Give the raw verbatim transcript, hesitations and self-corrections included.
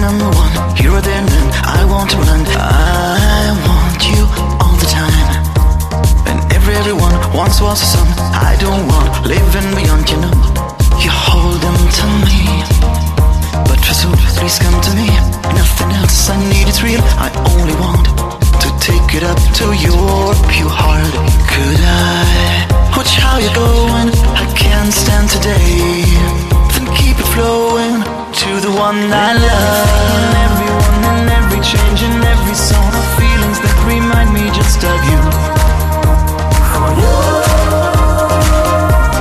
number one. Here or there and then, I want to run. I want you all the time. And every, everyone once was a son. I don't want living beyond, you know. You hold them to me, but for soon, please come to me. Nothing else I need is real. I only want to take it up to your pure heart. Could I watch how you're going? I can't stand today. Then keep it flowing to the one I love. And everyone and every change in every song of feelings that remind me just of you.